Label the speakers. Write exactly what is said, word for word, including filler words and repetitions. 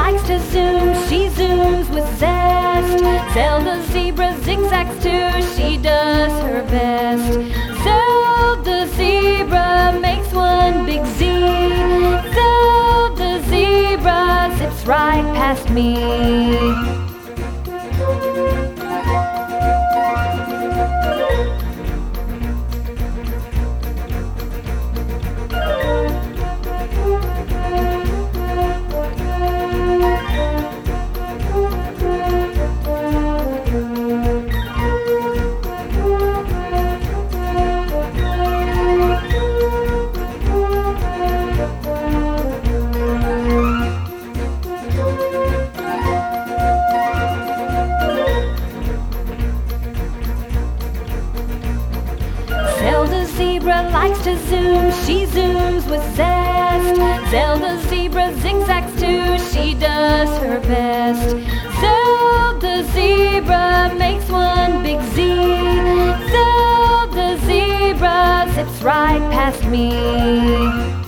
Speaker 1: likes to zoom, she zooms with zest. Zelda zebra zigzags too, she does her best. Zelda zebra makes one big Z. Zelda zebra zips right past me. Zelda zebra likes to zoom, she zooms with zest. Zelda zebra zigzags too, she does her best. Zelda zebra makes one big Z. Zelda zebra zips right past me.